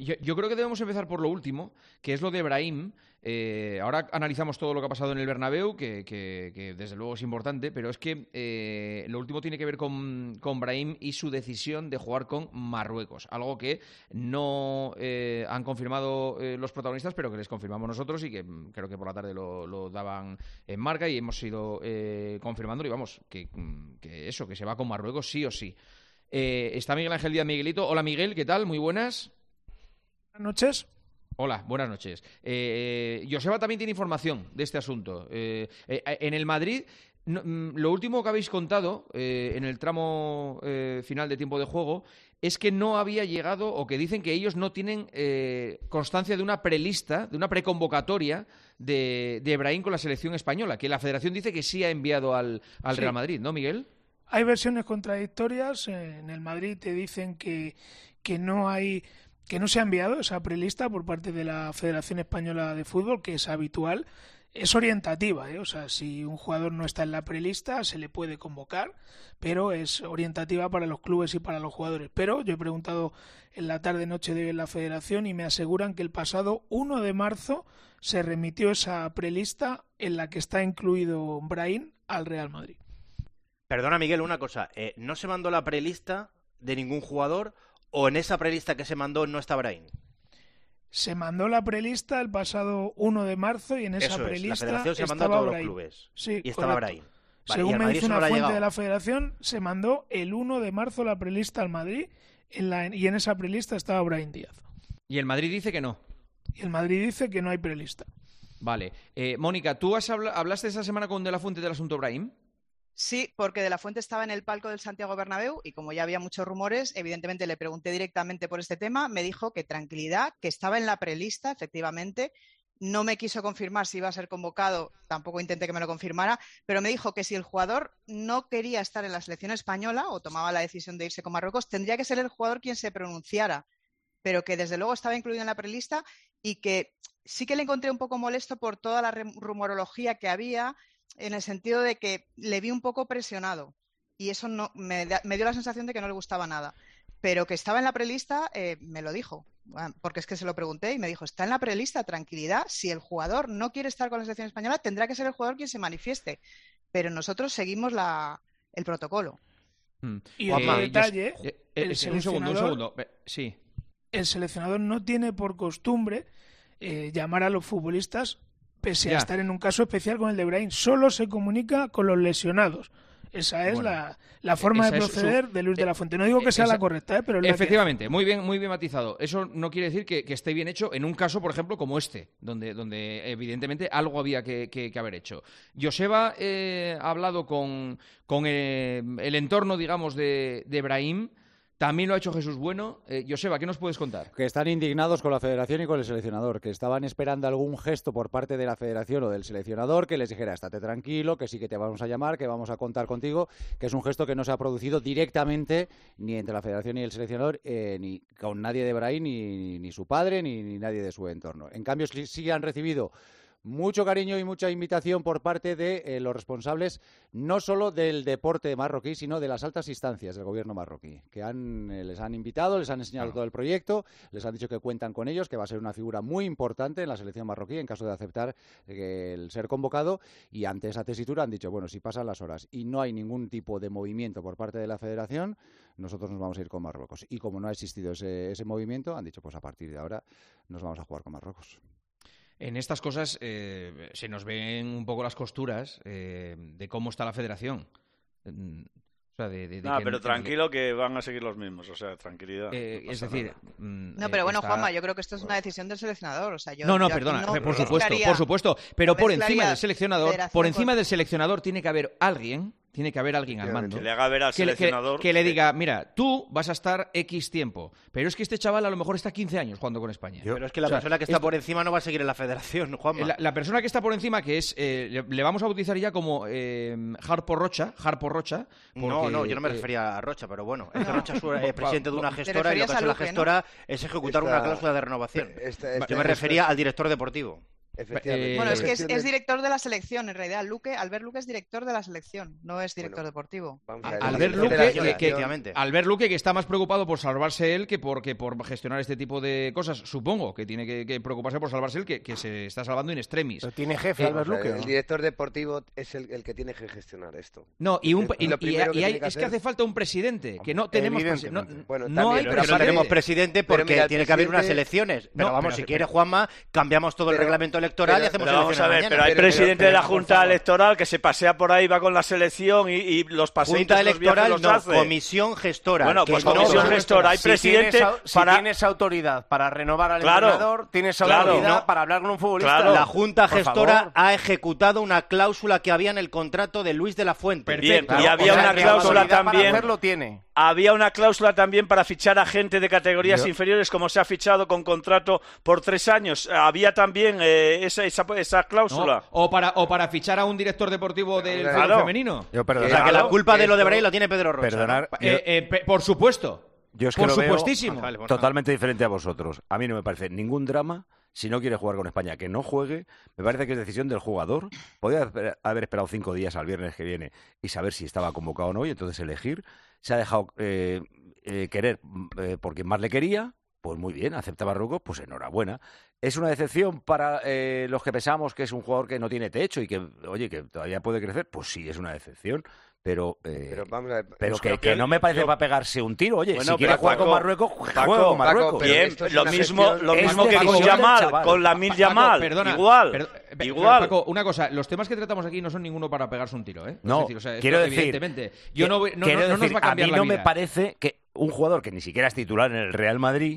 Yo creo que debemos empezar por lo último, que es lo de Brahim. Ahora analizamos todo lo que ha pasado en el Bernabéu, que desde luego es importante, pero es que lo último tiene que ver con Brahim y su decisión de jugar con Marruecos, algo que no han confirmado los protagonistas, pero que les confirmamos nosotros y que creo que por la tarde lo daban en marca y hemos ido confirmándolo y vamos, que eso, que se va con Marruecos sí o sí. Está Miguel Ángel Díaz Miguelito. Hola Miguel, ¿qué tal? Muy buenas. Buenas noches. Hola, buenas noches. Joseba también tiene información de este asunto. En el Madrid, lo último que habéis contado en el tramo final de tiempo de juego es que no había llegado, o que dicen que ellos no tienen constancia de una prelista, de una preconvocatoria de Brahim con la selección española, que la Federación dice que sí ha enviado al Sí. Real Madrid, ¿no, Miguel? Hay versiones contradictorias. En el Madrid te dicen que no se ha enviado esa prelista por parte de la Federación Española de Fútbol, que es habitual. Es orientativa, ¿eh? O sea, si un jugador no está en la prelista, se le puede convocar, pero es orientativa para los clubes y para los jugadores. Pero yo he preguntado en la tarde-noche de la Federación y me aseguran que el pasado 1 de marzo se remitió esa prelista en la que está incluido Brahim al Real Madrid. Perdona, Miguel, una cosa. ¿No se mandó la prelista de ningún jugador o en esa prelista que se mandó no está Brahim? Se mandó la prelista el pasado 1 de marzo y en esa Eso es, prelista la Federación se mandó a estaba todos Brahim. los clubes. Sí, y estaba correcto. Brahim. Vale, y Según al me Madrid dice eso no una le ha fuente llegado. de la Federación, se mandó el 1 de marzo la prelista al Madrid y en esa prelista estaba Brahim Díaz. Y el Madrid dice que no. Y el Madrid dice que no hay prelista. Vale. Mónica, ¿tú hablaste esa semana con De la Fuente del asunto Brahim? Sí, porque De la Fuente estaba en el palco del Santiago Bernabéu y como ya había muchos rumores, evidentemente le pregunté directamente por este tema, me dijo que tranquilidad, que estaba en la prelista, efectivamente. No me quiso confirmar si iba a ser convocado, tampoco intenté que me lo confirmara, pero me dijo que si el jugador no quería estar en la selección española o tomaba la decisión de irse con Marruecos, tendría que ser el jugador quien se pronunciara, pero que desde luego estaba incluido en la prelista y que sí que le encontré un poco molesto por toda la rumorología que había, en el sentido de que le vi un poco presionado y eso no me dio la sensación de que no le gustaba nada, pero que estaba en la prelista me lo dijo, porque es que se lo pregunté y me dijo, está en la prelista, tranquilidad, si el jugador no quiere estar con la selección española tendrá que ser el jugador quien se manifieste, pero nosotros seguimos el protocolo. Y otro detalle, un segundo. Sí. El seleccionador no tiene por costumbre llamar a los futbolistas pese a estar en un caso especial con el de Brahim. Solo se comunica con los lesionados. Esa es la forma de proceder de Luis de la Fuente. No digo que sea la correcta, pero es efectivamente, muy bien matizado. Eso no quiere decir que esté bien hecho en un caso, por ejemplo, como este, donde evidentemente algo había que haber hecho. Joseba ha hablado con el entorno, digamos, de Brahim. También lo ha hecho Jesús Bueno. Joseba, ¿qué nos puedes contar? Que están indignados con la Federación y con el seleccionador, que estaban esperando algún gesto por parte de la Federación o del seleccionador que les dijera, estate tranquilo, que sí que te vamos a llamar, que vamos a contar contigo, que es un gesto que no se ha producido directamente ni entre la Federación y el seleccionador, ni con nadie de Brahim, ni su padre, ni nadie de su entorno. En cambio, sí han recibido mucho cariño y mucha invitación por parte de los responsables, no solo del deporte marroquí, sino de las altas instancias del gobierno marroquí, que les han invitado, les han enseñado todo el proyecto, les han dicho que cuentan con ellos, que va a ser una figura muy importante en la selección marroquí en caso de aceptar el ser convocado, y ante esa tesitura han dicho, bueno, si pasan las horas y no hay ningún tipo de movimiento por parte de la Federación, nosotros nos vamos a ir con Marruecos. Y como no ha existido ese movimiento, han dicho, pues a partir de ahora nos vamos a jugar con Marruecos. En estas cosas se nos ven un poco las costuras de cómo está la Federación. O sea, pero tranquilo que van a seguir los mismos, o sea, tranquilidad. Es decir... No, pero bueno, Juanma, yo creo que esto es una decisión del seleccionador. O sea, perdona, por supuesto. Pero por encima del seleccionador tiene que haber alguien al mando. Que le haga ver al seleccionador. Que le diga, mira, tú vas a estar X tiempo, pero es que este chaval a lo mejor está 15 años jugando con España. Pero es que la persona que está por encima no va a seguir en la Federación, Juanma. La persona que está por encima, que es, le vamos a bautizar ya como Harpo Rocha. No, yo no me refería a Rocha, pero bueno, es que Rocha es presidente de una gestora y lo que hace la gestora es ejecutar una cláusula de renovación. Yo me refería al director deportivo. Efectivamente. Bueno, es que Gestión es de- director de la selección, en realidad. Albert Luque es director de la selección, no es director Bueno, deportivo. Vamos a ver, Albert la Luque, federación- Albert Luque, que está más preocupado por salvarse él que por gestionar este tipo de cosas. Supongo que tiene que preocuparse por salvarse él, que se está salvando in extremis. ¿Pero tiene jefe Albert Vamos a ver, Luque? el director deportivo es el que tiene que gestionar esto. No, Porque lo primero que tiene que es que hacer- hace falta un presidente, que no tenemos Evidentemente. Bueno, no también, hay Pero pero es que no presidente. tenemos presidente Pero porque mira, el tiene que haber unas presidente- elecciones. Pero No, vamos, pero- si quiere Juanma, cambiamos todo el Pero- reglamento electoral y pero- hacemos Pero vamos a elecciones ver, mañana. pero hay Pero- presidente de la por Junta favor. Electoral que se pasea por ahí, va con la selección y los paseitos, Junta los viajes electoral los no, hace. comisión gestora. Bueno, que pues no- comisión gestora. Hay presidente si para... tienes autoridad para renovar al Claro, entrenador, tienes claro, autoridad no. para hablar con un futbolista. Claro. La Junta Por gestora favor. ha ejecutado una cláusula que había en el contrato de Luis de la Fuente. Bien, Perfecto. y había O sea, una que cláusula autoridad para también... hacerlo tiene. Había una cláusula también para fichar a gente de categorías inferiores, como se ha fichado con contrato por 3 años. Había también esa cláusula. ¿No? O para fichar a un director deportivo del Claro. fútbol femenino. Yo, O perdonad, sea, que la culpa de lo de esto- Bray lo tiene Pedro Rocha. perdonar, Por supuesto. yo es que Por lo veo supuestísimo. Vale, bueno. totalmente diferente a vosotros. A mí no me parece ningún drama. Si no quiere jugar con España, que no juegue. Me parece que es decisión del jugador. Podría haber esperado 5 días al viernes que viene y saber si estaba convocado o no, y entonces elegir. Se ha dejado querer por quien más le quería. Pues muy bien, acepta Marruecos, pues enhorabuena. ¿Es una decepción para los que pensamos que es un jugador que no tiene techo y que, oye, que todavía puede crecer? Pues sí, es una decepción. Pero vamos a ver, pero es que no me parece yo- para pegarse un tiro. Oye, Bueno, si quiere pero jugar con Paco, Marruecos, Paco, juega con Marruecos. Paco, pero Bien, esto es lo una mismo, gestión- lo es mismo que con decisión del Yamal, chaval. con Lamine Paco, Yamal. perdona, Igual, igual. Paco, una cosa, los temas que tratamos aquí no son ninguno para pegarse un tiro, ¿eh? No, Es decir, o sea, esto, quiero decir, evidentemente. Yo no, quiero no nos decir, va a cambiar mí la no vida. me parece que un jugador que ni siquiera es titular en el Real Madrid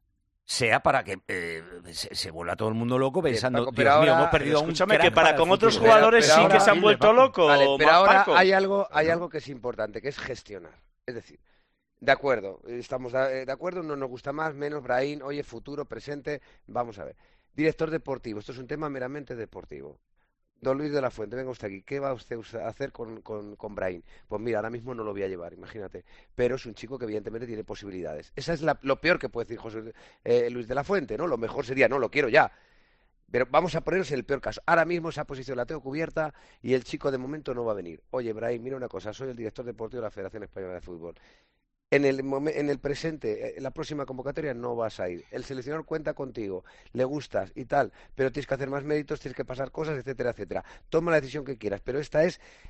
sea para que se vuelva todo el mundo loco pensando, Paco, pero Dios mío, ahora- hemos perdido a un Escúchame, crack que para el con otros futuro. jugadores Pero sí ahora- que se han vuelto locos. Vale, pero ahora Paco. hay algo que es importante, que es gestionar. Es decir, de acuerdo, estamos de acuerdo, no nos gusta más, menos, Brahim, oye, futuro, presente, vamos a ver. Director deportivo, esto es un tema meramente deportivo. Don Luis de la Fuente, venga usted aquí, ¿qué va usted a hacer con Brahim? Pues mira, ahora mismo no lo voy a llevar, imagínate, pero es un chico que evidentemente tiene posibilidades. Esa es lo peor que puede decir Luis de la Fuente, ¿no? Lo mejor sería, no, lo quiero ya. Pero vamos a ponernos en el peor caso. Ahora mismo esa posición la tengo cubierta y el chico de momento no va a venir. Oye, Brahim, mira una cosa, soy el director deportivo de la Federación Española de Fútbol. En el presente, en la próxima convocatoria no vas a ir. El seleccionador cuenta contigo, le gustas y tal, pero tienes que hacer más méritos, tienes que pasar cosas, etcétera, etcétera. Toma la decisión que quieras, pero esta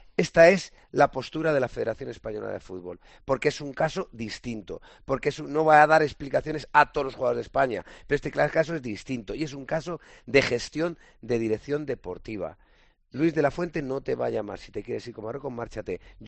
es la postura de la Federación Española de Fútbol, porque es un caso distinto, porque no va a dar explicaciones a todos los jugadores de España, pero este caso es distinto y es un caso de gestión de dirección deportiva. Luis de la Fuente no te va a llamar, si te quieres ir con Marruecos, márchate.